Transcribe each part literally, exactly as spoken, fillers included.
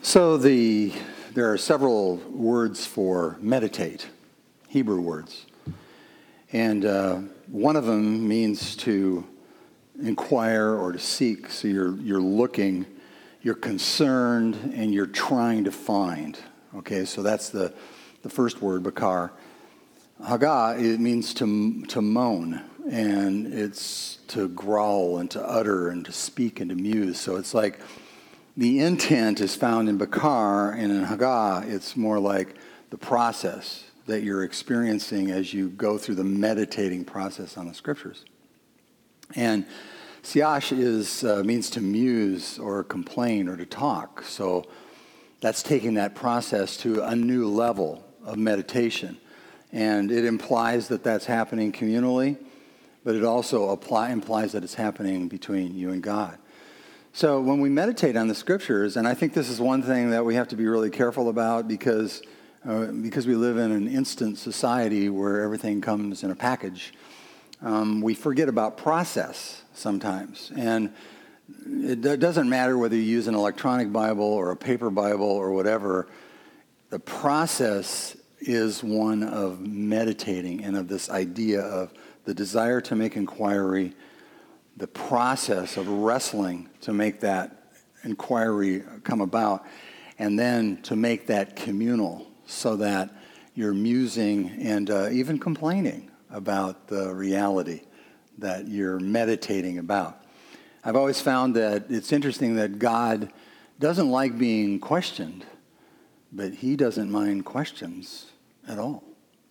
So the there are several words for meditate, Hebrew words. And uh, one of them means to inquire or to seek. So you're you're looking, you're concerned, and you're trying to find. Okay, so that's the, the first word, bakar. Haggah, it means to to moan, and it's to growl and to utter and to speak and to muse. So it's like the intent is found in bakar, and in Haggah, it's more like the process that you're experiencing as you go through the meditating process on the scriptures. And siash is uh, means to muse or complain or to talk. So that's taking that process to a new level of meditation. And it implies that that's happening communally, but it also apply, implies that it's happening between you and God. So when we meditate on the scriptures, and I think this is one thing that we have to be really careful about because uh, because we live in an instant society where everything comes in a package, um, we forget about process sometimes. And it d- doesn't matter whether you use an electronic Bible or a paper Bible or whatever, the process is one of meditating and of this idea of the desire to make inquiry, the process of wrestling to make that inquiry come about, and then to make that communal so that you're musing and uh, even complaining about the reality that you're meditating about. I've always found that it's interesting that God doesn't like being questioned, but he doesn't mind questions at all.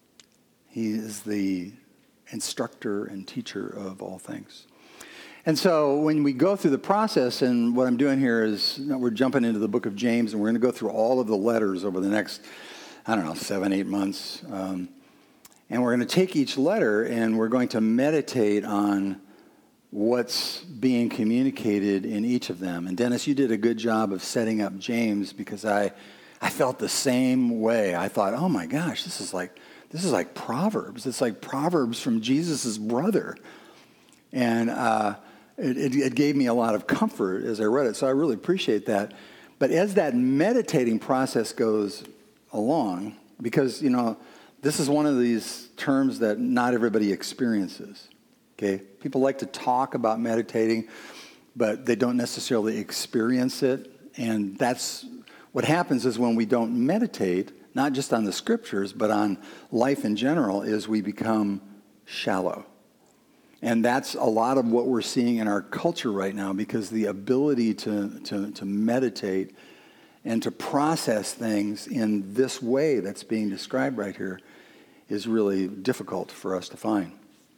He is the instructor and teacher of all things. And so when we go through the process, and what I'm doing here is we're jumping into the book of James, and we're going to go through all of the letters over the next, I don't know, seven, eight months. Um, and we're going to take each letter, and we're going to meditate on what's being communicated in each of them. And Dennis, you did a good job of setting up James because I, I felt the same way. I thought, oh my gosh, this is like this is like Proverbs. It's like Proverbs from Jesus' brother. And uh, it, it, it gave me a lot of comfort as I read it, so I really appreciate that. But as that meditating process goes along, because, you know, this is one of these terms that not everybody experiences, okay? People like to talk about meditating, but they don't necessarily experience it. And that's what happens is when we don't meditate, not just on the scriptures, but on life in general, is we become shallow. And that's a lot of what we're seeing in our culture right now, because the ability to, to, to meditate and to process things in this way that's being described right here is really difficult for us to find.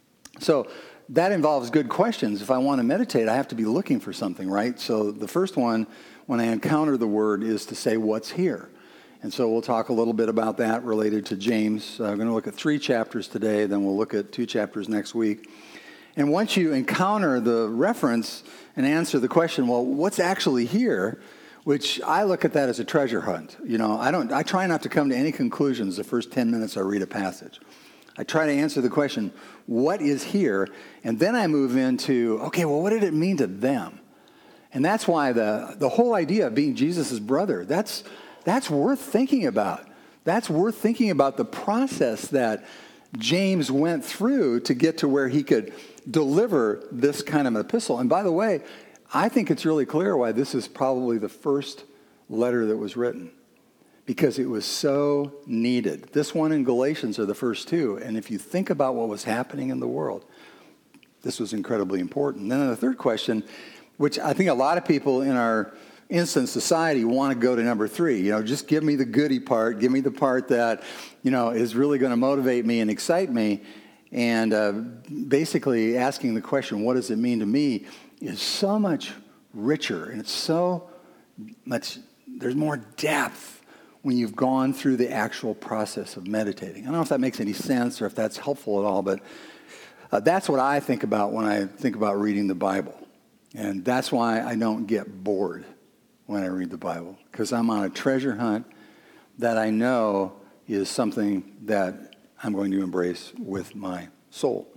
So that involves good questions. If I want to meditate, I have to be looking for something, right? So the first one, when I encounter the word, is to say, what's here? And so we'll talk a little bit about that related to James. Uh, I'm going to look at three chapters today, then we'll look at two chapters next week. And once you encounter the reference and answer the question, well, what's actually here, which I look at that as a treasure hunt. You know, I don't. I try not to come to any conclusions the first ten minutes I read a passage. I try to answer the question, what is here? And then I move into, okay, well, what did it mean to them? And that's why the, the whole idea of being Jesus' brother, that's, that's worth thinking about. That's worth thinking about the process that James went through to get to where he could deliver this kind of epistle. And by the way, I think it's really clear why this is probably the first letter that was written, because it was so needed. This one and Galatians are the first two. And if you think about what was happening in the world, this was incredibly important. Then the third question, which I think a lot of people in our instant society want to go to number three. You know, just give me the goody part. Give me the part that, you know, is really going to motivate me and excite me. And uh, basically asking the question, what does it mean to me, is so much richer. And it's so much, there's more depth when you've gone through the actual process of meditating. I don't know if that makes any sense or if that's helpful at all, but uh, that's what I think about when I think about reading the Bible. And that's why I don't get bored when I read the Bible, because I'm on a treasure hunt that I know is something that I'm going to embrace with my soul.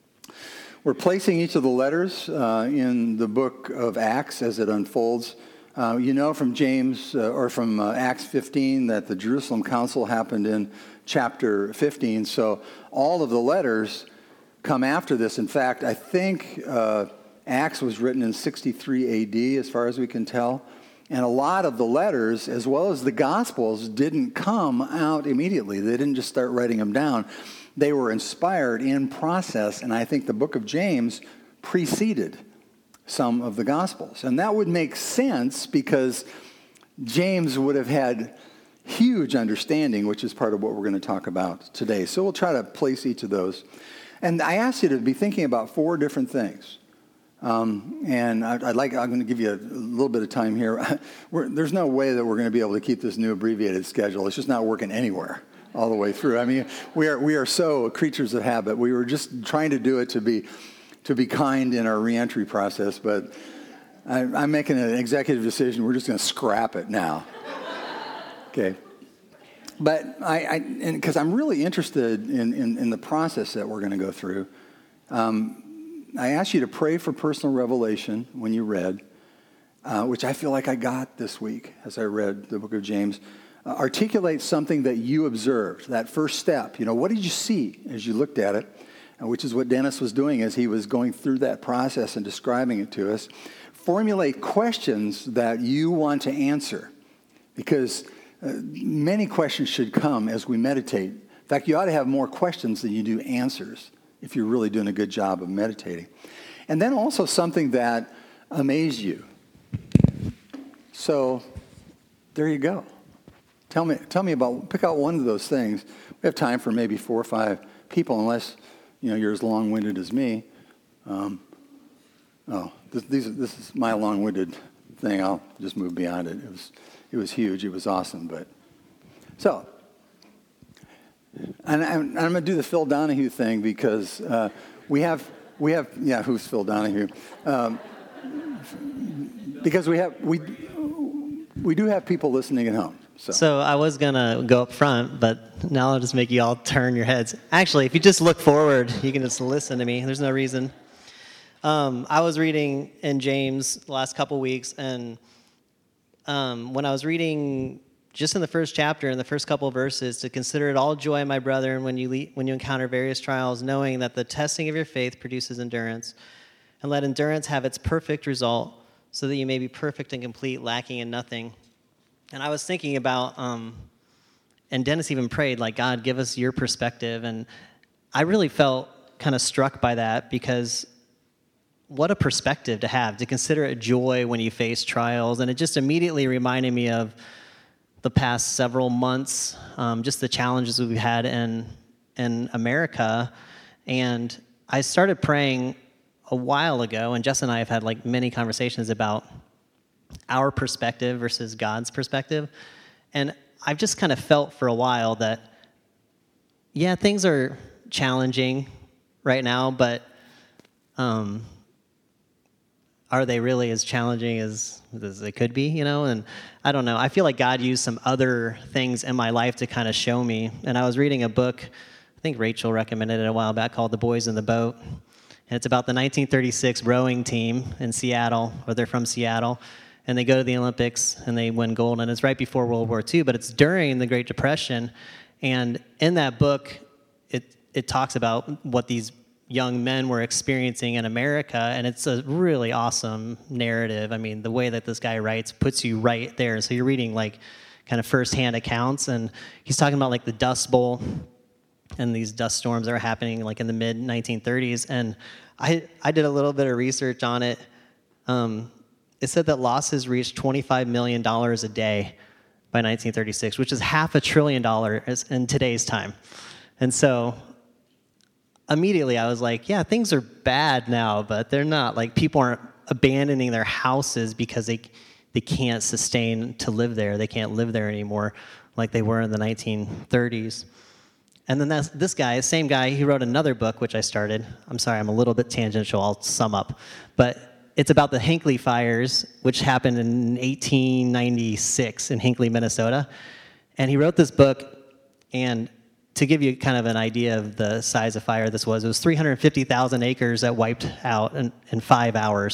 We're placing each of the letters uh, in the book of Acts as it unfolds Uh, you know from James, uh, or from uh, Acts fifteen, that the Jerusalem Council happened in chapter fifteen. So all of the letters come after this. In fact, I think uh, Acts was written in sixty-three A D, as far as we can tell. And a lot of the letters, as well as the Gospels, didn't come out immediately. They didn't just start writing them down. They were inspired in process, and I think the book of James preceded some of the Gospels. And that would make sense because James would have had huge understanding, which is part of what we're going to talk about today. So we'll try to place each of those. And I asked you to be thinking about four different things. Um, and I'd, I'd like, I'm going to give you a, a little bit of time here. We're, there's no way that we're going to be able to keep this new abbreviated schedule. It's just not working anywhere all the way through. I mean, we are we are so creatures of habit. We were just trying to do it to be to be kind in our reentry process, but I, I'm making an executive decision. We're just going to scrap it now. Okay. But I, I because I'm really interested in, in, in the process that we're going to go through. Um, I asked you to pray for personal revelation when you read, uh, which I feel like I got this week as I read the book of James. Uh, articulate something that you observed, that first step. You know, what did you see as you looked at it? Uh, which is what Dennis was doing as he was going through that process and describing it to us. Formulate questions that you want to answer, because uh, many questions should come as we meditate. In fact, you ought to have more questions than you do answers, if you're really doing a good job of meditating. And then also something that amazed you. So there you go. Tell me tell me about, pick out one of those things. We have time for maybe four or five people, unless you know you're as long-winded as me. Um, oh, this, these, this is my long-winded thing. I'll just move beyond it. It was, it was huge. It was awesome. But so... And I'm, I'm going to do the Phil Donahue thing because uh, we have, we have, yeah, who's Phil Donahue? Um, because we have, we, we do have people listening at home. So. so I was going to go up front, but now I'll just make you all turn your heads. Actually, if you just look forward, you can just listen to me. There's no reason. Um, I was reading in James the last couple weeks, and um, when I was reading... just in the first chapter, in the first couple of verses, to consider it all joy, my brethren, when you le- when you encounter various trials, knowing that the testing of your faith produces endurance. And let endurance have its perfect result, so that you may be perfect and complete, lacking in nothing. And I was thinking about, um, and Dennis even prayed, like, God, give us your perspective. And I really felt kind of struck by that, because what a perspective to have, to consider it joy when you face trials. And it just immediately reminded me of the past several months, um, just the challenges we've had in in America. And I started praying a while ago, and Jess and I have had like many conversations about our perspective versus God's perspective. And I've just kind of felt for a while that, yeah, things are challenging right now, but um, are they really as challenging as, as they could be, you know? And I don't know. I feel like God used some other things in my life to kind of show me. And I was reading a book, I think Rachel recommended it a while back, called The Boys in the Boat. And it's about the nineteen thirty-six rowing team in Seattle, or they're from Seattle. And they go to the Olympics, and they win gold. And it's right before World War Two, but it's during the Great Depression. And in that book, it it talks about what these young men were experiencing in America, and it's a really awesome narrative. I mean, the way that this guy writes puts you right there. So you're reading like kind of firsthand accounts, and he's talking about like the Dust Bowl and these dust storms that were happening like in the mid nineteen thirties. And I I did a little bit of research on it. Um, it said that losses reached twenty-five million dollars a day by nineteen thirty-six, which is half a trillion dollars in today's time. And so immediately I was like, yeah, things are bad now, but they're not. Like, people aren't abandoning their houses because they they can't sustain to live there. They can't live there anymore like they were in the nineteen thirties. And then that's, this guy, same guy, he wrote another book, which I started. I'm sorry, I'm a little bit tangential. I'll sum up. But it's about the Hinckley fires, which happened in eighteen ninety-six in Hinckley, Minnesota. And he wrote this book, and to give you kind of an idea of the size of fire this was, it was three hundred fifty thousand acres that wiped out in, in five hours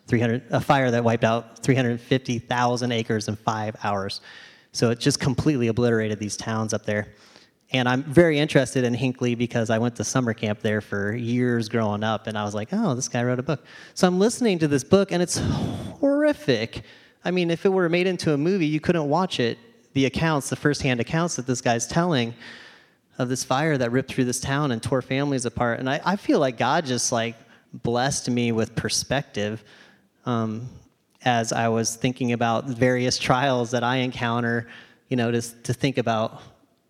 three hundred a fire that wiped out three hundred fifty thousand acres in five hours. So it just completely obliterated these towns up there. And I'm very interested in Hinckley because I went to summer camp there for years growing up, and I was like, oh, this guy wrote a book. So I'm listening to this book, and it's horrific. I mean, if it were made into a movie, you couldn't watch it. The accounts, the firsthand accounts that this guy's telling of this fire that ripped through this town and tore families apart. And I, I feel like God just like blessed me with perspective um, as I was thinking about various trials that I encounter, you know, to, to think about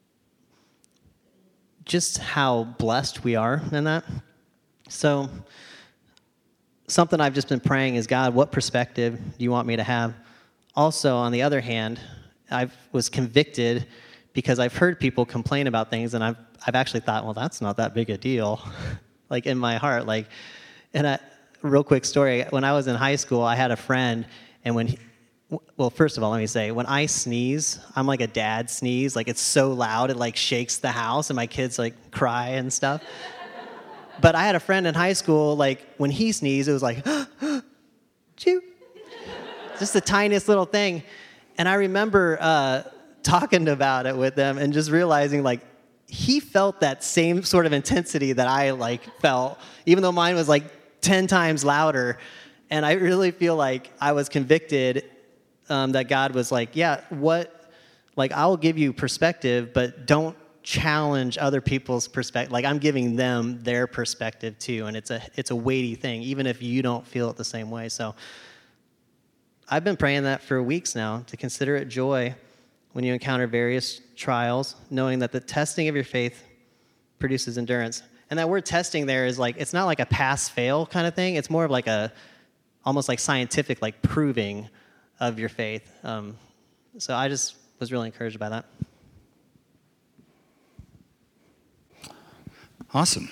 just how blessed we are in that. So something I've just been praying is, God, what perspective do you want me to have? Also, on the other hand, I was convicted because I've heard people complain about things, and I've I've actually thought, well, that's not that big a deal, like in my heart. Like, and a real quick story: when I was in high school, I had a friend, and when he, well, first of all, let me say, when I sneeze, I'm like a dad sneeze. Like, it's so loud, it like shakes the house, and my kids like cry and stuff. But I had a friend in high school, like when he sneezed, it was like, chew, just the tiniest little thing. And I remember uh, talking about it with them and just realizing, like, he felt that same sort of intensity that I, like, felt, even though mine was, like, ten times louder. And I really feel like I was convicted um, that God was like, yeah, what, like, I'll give you perspective, but don't challenge other people's perspective. Like, I'm giving them their perspective, too. And it's a it's a weighty thing, even if you don't feel it the same way. So I've been praying that for weeks now, to consider it joy when you encounter various trials, knowing that the testing of your faith produces endurance. And that word testing there is like, it's not like a pass-fail kind of thing. It's more of like a, almost like scientific, like proving of your faith. Um, so I just was really encouraged by that. Awesome.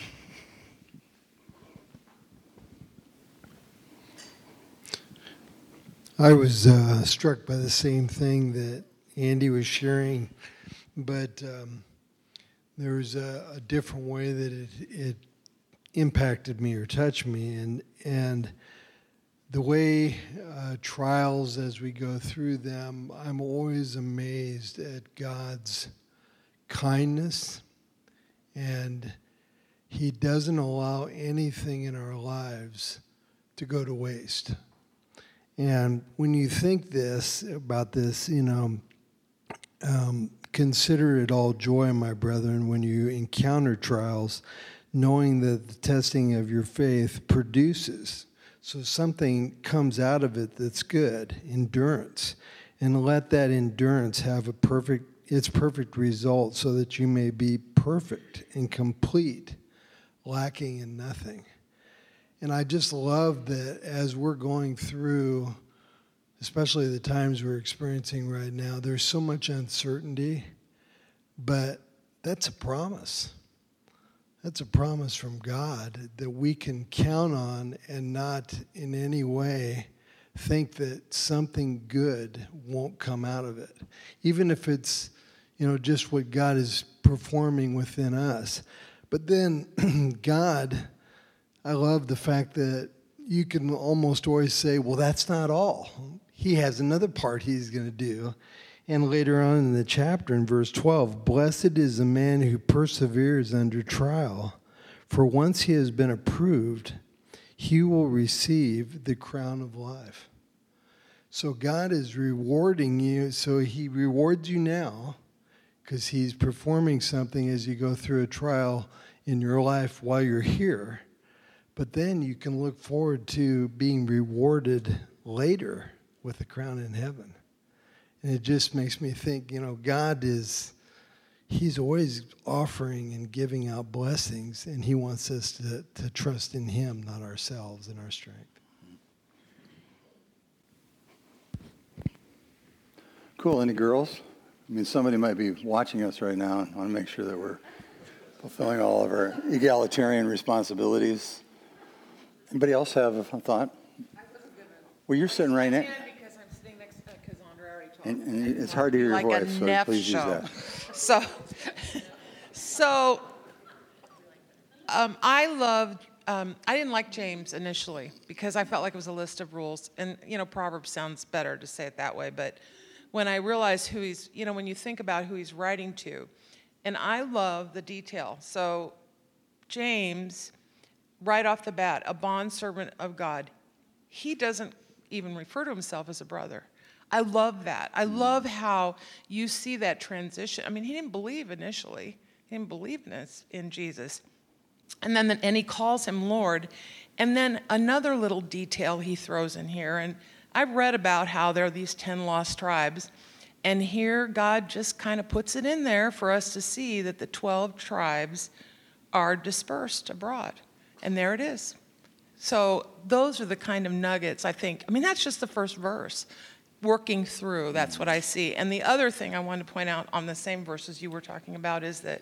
I was uh, struck by the same thing that Andy was sharing, but um, there was a, a different way that it, it impacted me or touched me, and and the way uh, trials as we go through them, I'm always amazed at God's kindness, and He doesn't allow anything in our lives to go to waste. And when you think this about this, you know, um, consider it all joy, my brethren, when you encounter trials, knowing that the testing of your faith produces. So something comes out of it that's good, endurance. And let that endurance have a perfect, its perfect result, so that you may be perfect and complete, lacking in nothing. And I just love that as we're going through, especially the times we're experiencing right now, there's so much uncertainty, but that's a promise. That's a promise from God that we can count on and not in any way think that something good won't come out of it. Even if it's, you know, just what God is performing within us. But then God, I love the fact that you can almost always say, well, that's not all. He has another part he's going to do. And later on in the chapter, in verse twelve, blessed is the man who perseveres under trial, for once he has been approved, he will receive the crown of life. So God is rewarding you. So he rewards you now because he's performing something as you go through a trial in your life while you're here. But then you can look forward to being rewarded later with a crown in heaven. And it just makes me think, you know, God is, he's always offering and giving out blessings, and he wants us to, to trust in him, not ourselves and our strength. Cool. Any girls? I mean, somebody might be watching us right now and want to make sure that we're fulfilling all of our egalitarian responsibilities. Anybody else have a thought? I wasn't gonna. Well, you're sitting right next. Because I'm sitting next to, because Andre already talked. And, and it's hard to hear your like voice, a so Neff please show. use So, so um, I loved um, I didn't like James initially because I felt like it was a list of rules. And, you know, Proverbs sounds better to say it that way. But when I realized who he's, you know, when you think about who he's writing to, and I love the detail. So James, right off the bat, a bondservant of God, he doesn't even refer to himself as a brother. I love that. I love how you see that transition. I mean, he didn't believe initially. He didn't believe in, this, in Jesus. And then the, and he calls him Lord. And then another little detail he throws in here. And I've read about how there are these ten lost tribes. And here God just kind of puts it in there for us to see that the twelve tribes are dispersed abroad. And there it is. So those are the kind of nuggets, I think. I mean, that's just the first verse. Working through, that's what I see. And the other thing I wanted to point out on the same verses you were talking about is that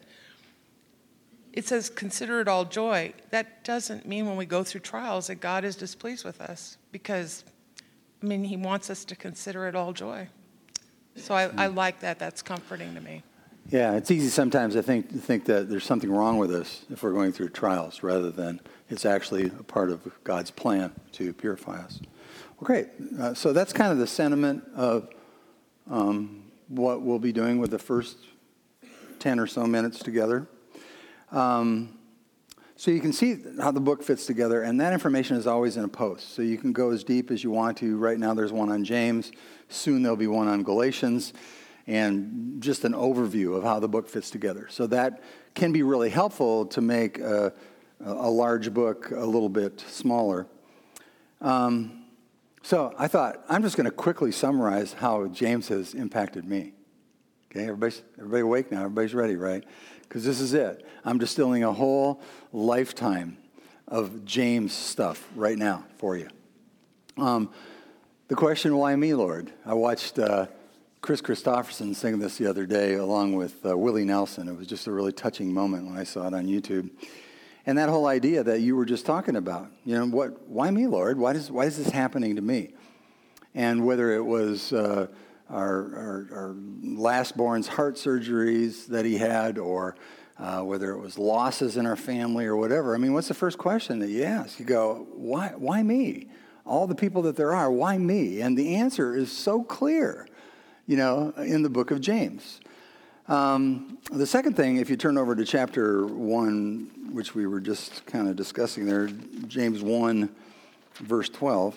it says, consider it all joy. That doesn't mean when we go through trials that God is displeased with us, because, I mean, he wants us to consider it all joy. So I, I like that. That's comforting to me. Yeah, it's easy sometimes, I think, to think that there's something wrong with us if we're going through trials, rather than it's actually a part of God's plan to purify us. Well, great. Uh, so that's kind of the sentiment of um, what we'll be doing with the first ten or so minutes together. Um, so you can see how the book fits together, and that information is always in a post. So you can go as deep as you want to. Right now there's one on James. Soon there'll be one on Galatians, and just an overview of how the book fits together. So that can be really helpful to make a, a large book a little bit smaller. Um, So I thought, I'm just going to quickly summarize how James has impacted me. Okay, everybody's, everybody awake now? Everybody's ready, right? Because this is it. I'm distilling a whole lifetime of James stuff right now for you. Um, the question, why me, Lord? I watched uh, Chris Christopherson sing this the other day along with uh, Willie Nelson. It was just a really touching moment when I saw it on YouTube. And that whole idea that you were just talking about, you know, what? Why me, Lord? Why does why is this happening to me? And whether it was uh, our, our, our last born's heart surgeries that he had, or uh, whether it was losses in our family or whatever. I mean, what's the first question that you ask? You go, why? Why me? All the people that there are, why me? And the answer is so clear, you know, in the book of James. Um, the second thing, if you turn over to chapter one, which we were just kind of discussing there, James one, verse twelve.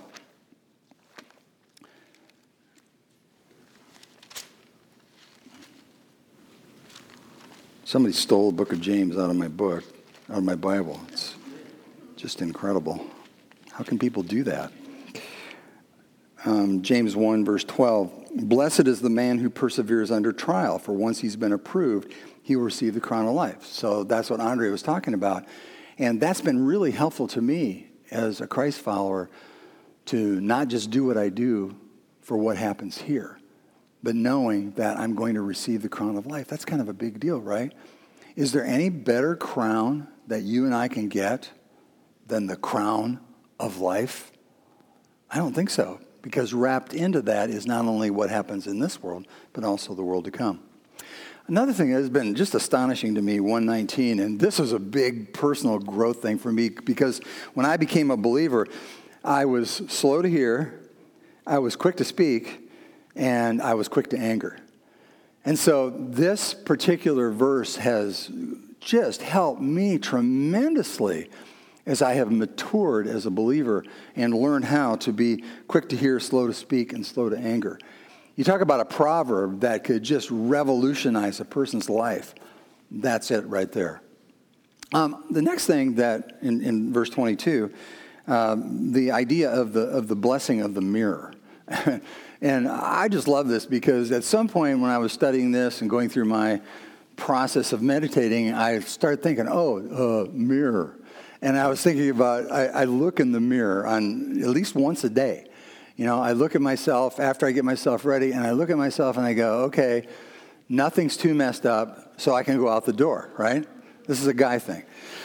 Somebody stole the book of James out of my book, out of my Bible. It's just incredible. How can people do that? Um, James one, verse twelve. Blessed is the man who perseveres under trial, for once he's been approved, he will receive the crown of life. So that's what Andre was talking about. And that's been really helpful to me as a Christ follower, to not just do what I do for what happens here, but knowing that I'm going to receive the crown of life. That's kind of a big deal, right? Is there any better crown that you and I can get than the crown of life? I don't think so. Because wrapped into that is not only what happens in this world, but also the world to come. Another thing that has been just astonishing to me, one nineteen, and this was a big personal growth thing for me, because when I became a believer, I was slow to hear, I was quick to speak, and I was quick to anger. And so this particular verse has just helped me tremendously as I have matured as a believer and learned how to be quick to hear, slow to speak, and slow to anger. You talk about a proverb that could just revolutionize a person's life. That's it right there. Um, the next thing that, in, in verse twenty-two, um, the idea of the of the blessing of the mirror. And I just love this, because at some point when I was studying this and going through my process of meditating, I started thinking, oh, uh, mirror. And I was thinking about, I, I look in the mirror on at least once a day. You know, I look at myself after I get myself ready, and I look at myself and I go, okay, nothing's too messed up, so I can go out the door, right? This is a guy thing.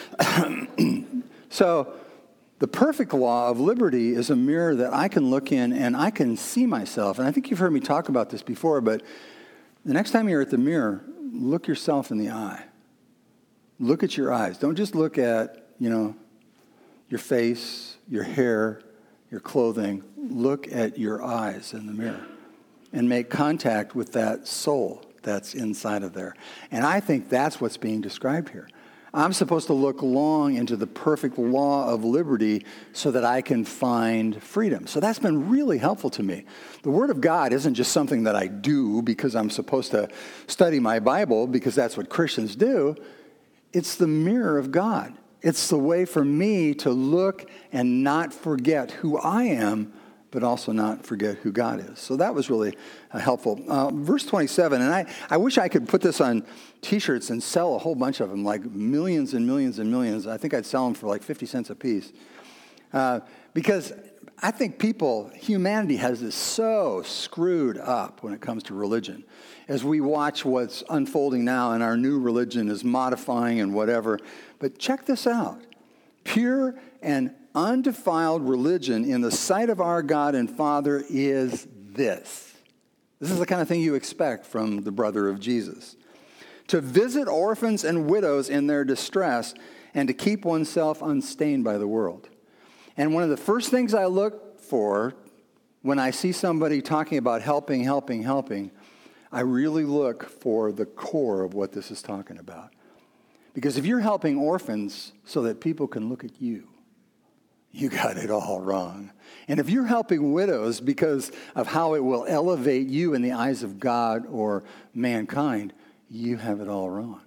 So the perfect law of liberty is a mirror that I can look in and I can see myself. And I think you've heard me talk about this before, but the next time you're at the mirror, look yourself in the eye. Look at your eyes. Don't just look at, you know, your face, your hair, your clothing. Look at your eyes in the mirror and make contact with that soul that's inside of there. And I think that's what's being described here. I'm supposed to look long into the perfect law of liberty so that I can find freedom. So that's been really helpful to me. The Word of God isn't just something that I do because I'm supposed to study my Bible because that's what Christians do. It's the mirror of God. It's the way for me to look and not forget who I am, but also not forget who God is. So that was really uh, helpful. Uh, verse twenty-seven, and I, I wish I could put this on T-shirts and sell a whole bunch of them, like millions and millions and millions. I think I'd sell them for like fifty cents a piece. Uh, because I think people, humanity has this so screwed up when it comes to religion. As we watch what's unfolding now and our new religion is modifying and whatever. But check this out. Pure and undefiled religion in the sight of our God and Father is this. This is the kind of thing you expect from the brother of Jesus. To visit orphans and widows in their distress and to keep oneself unstained by the world. And one of the first things I look for when I see somebody talking about helping, helping, helping, I really look for the core of what this is talking about. Because if you're helping orphans so that people can look at you, you got it all wrong. And if you're helping widows because of how it will elevate you in the eyes of God or mankind, you have it all wrong.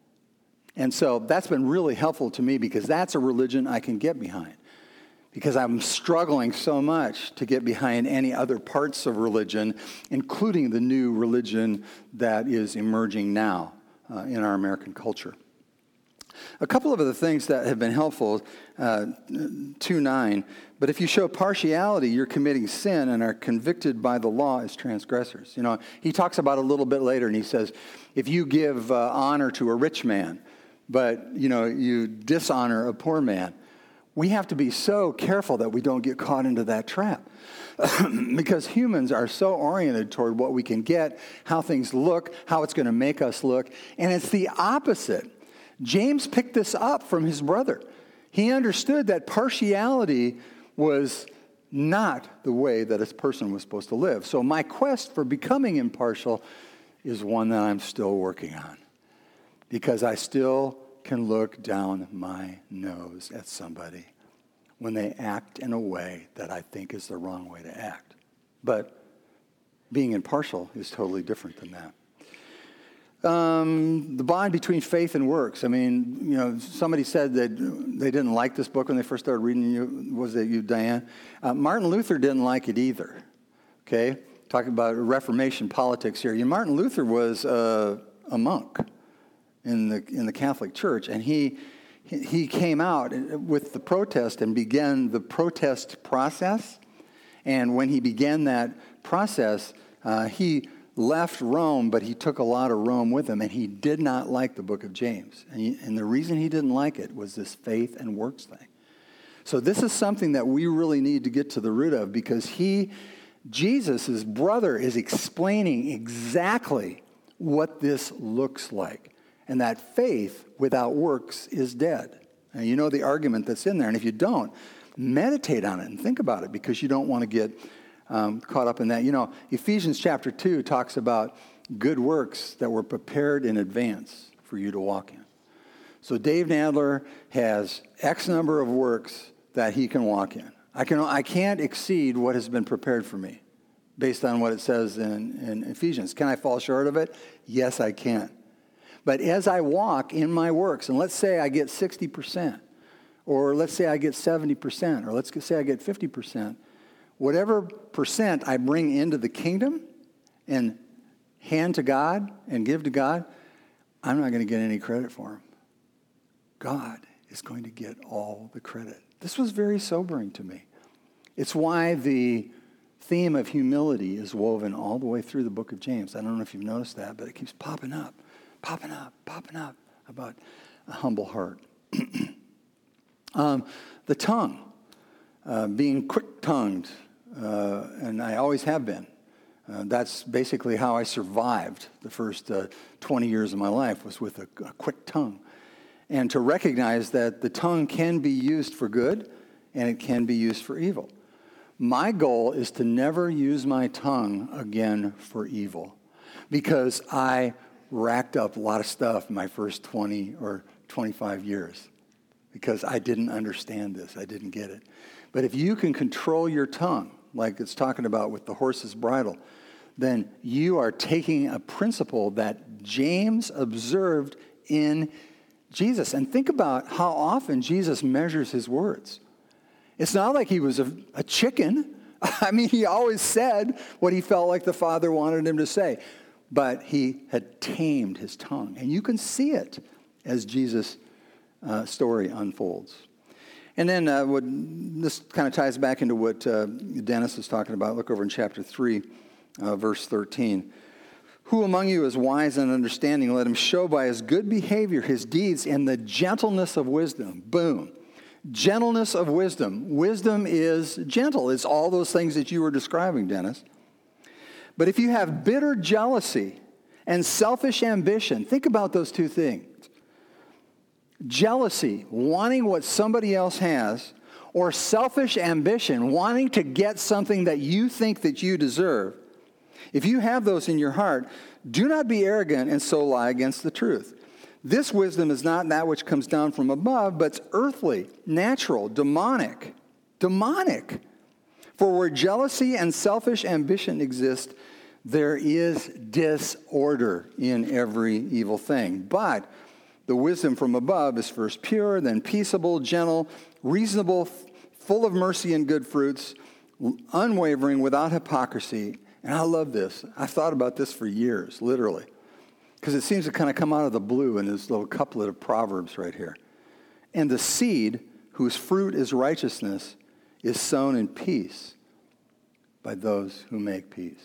And so that's been really helpful to me because that's a religion I can get behind. Because I'm struggling so much to get behind any other parts of religion, including the new religion that is emerging now uh, in our American culture. A couple of other things that have been helpful, uh, two nine, but if you show partiality, you're committing sin and are convicted by the law as transgressors. You know, he talks about it a little bit later, and he says, if you give uh, honor to a rich man, but, you know, you dishonor a poor man, we have to be so careful that we don't get caught into that trap. Because humans are so oriented toward what we can get, how things look, how it's going to make us look, and it's the opposite. James picked this up from his brother. He understood that partiality was not the way that a person was supposed to live. So my quest for becoming impartial is one that I'm still working on. Because I still can look down my nose at somebody when they act in a way that I think is the wrong way to act. But being impartial is totally different than that. Um, the bond between faith and works. I mean, you know, somebody said that they didn't like this book when they first started reading it. Was it you, Diane? Uh, Martin Luther didn't like it either. Okay? Talking about Reformation politics here. You know, Martin Luther was uh, a monk in the in the Catholic Church, and he he came out with the protest and began the protest process. And when he began that process, uh, he left Rome, but he took a lot of Rome with him, and he did not like the book of James. And, he, and the reason he didn't like it was this faith and works thing. So this is something that we really need to get to the root of, because he, Jesus' brother, is explaining exactly what this looks like. And that faith without works is dead. And you know the argument that's in there. And if you don't, meditate on it and think about it, because you don't want to get um, caught up in that. You know, Ephesians chapter two talks about good works that were prepared in advance for you to walk in. So Dave Nadler has X number of works that he can walk in. I can I can't exceed what has been prepared for me based on what it says in, in Ephesians. Can I fall short of it? Yes, I can. But as I walk in my works, and let's say I get sixty percent, or let's say I get seventy percent, or let's say I get fifty percent, whatever percent I bring into the kingdom and hand to God and give to God, I'm not going to get any credit for them. God is going to get all the credit. This was very sobering to me. It's why the theme of humility is woven all the way through the book of James. I don't know if you've noticed that, but it keeps popping up, popping up, popping up about a humble heart. um, the tongue, uh, being quick-tongued, uh, and I always have been. Uh, that's basically how I survived the first uh, twenty years of my life, was with a, a quick tongue. and to recognize that the tongue can be used for good and it can be used for evil. My goal is to never use my tongue again for evil, because I racked up a lot of stuff in my first twenty or twenty-five years because I didn't understand this. I didn't get it. But if you can control your tongue, like it's talking about with the horse's bridle, then you are taking a principle that James observed in Jesus. And think about how often Jesus measures his words. It's not like he was a, a chicken. I mean, he always said what he felt like the Father wanted him to say. But he had tamed his tongue. And you can see it as Jesus' uh, story unfolds. And then uh, what, this kind of ties back into what uh, Dennis was talking about. Look over in chapter three, uh, verse thirteen. Who among you is wise and understanding? Let him show by his good behavior, his deeds, and the gentleness of wisdom. Boom. Gentleness of wisdom. Wisdom is gentle. It's all those things that you were describing, Dennis. But if you have bitter jealousy and selfish ambition, think about those two things. Jealousy, wanting what somebody else has, or selfish ambition, wanting to get something that you think that you deserve. If you have those in your heart, do not be arrogant and so lie against the truth. This wisdom is not that which comes down from above, but it's earthly, natural, demonic. Demonic. For where jealousy and selfish ambition exist, there is disorder in every evil thing. But the wisdom from above is first pure, then peaceable, gentle, reasonable, full of mercy and good fruits, unwavering, without hypocrisy. And I love this. I've thought about this for years, literally, because it seems to kind of come out of the blue in this little couplet of Proverbs right here. And the seed whose fruit is righteousness is sown in peace by those who make peace.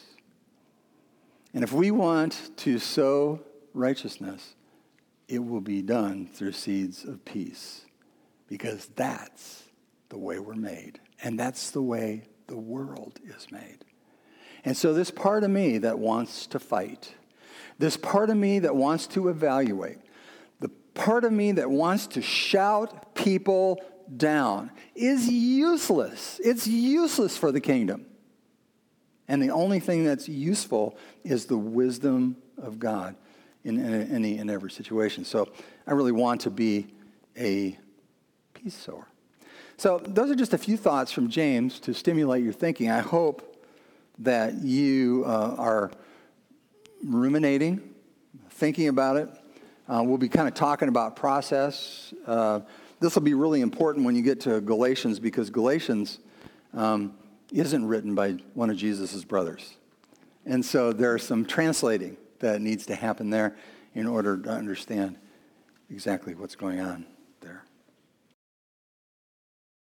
And if we want to sow righteousness, it will be done through seeds of peace, because that's the way we're made. And that's the way the world is made. And so this part of me that wants to fight, this part of me that wants to evaluate, the part of me that wants to shout people down is useless. It's useless for the kingdom. And the only thing that's useful is the wisdom of God in any and every situation. So I really want to be a peace sower. So those are just a few thoughts from James to stimulate your thinking. I hope that you uh, are ruminating, thinking about it. Uh, we'll be kind of talking about process. Uh, this will be really important when you get to Galatians, because Galatians um, isn't written by one of Jesus' brothers. And so there's some translating that needs to happen there in order to understand exactly what's going on there.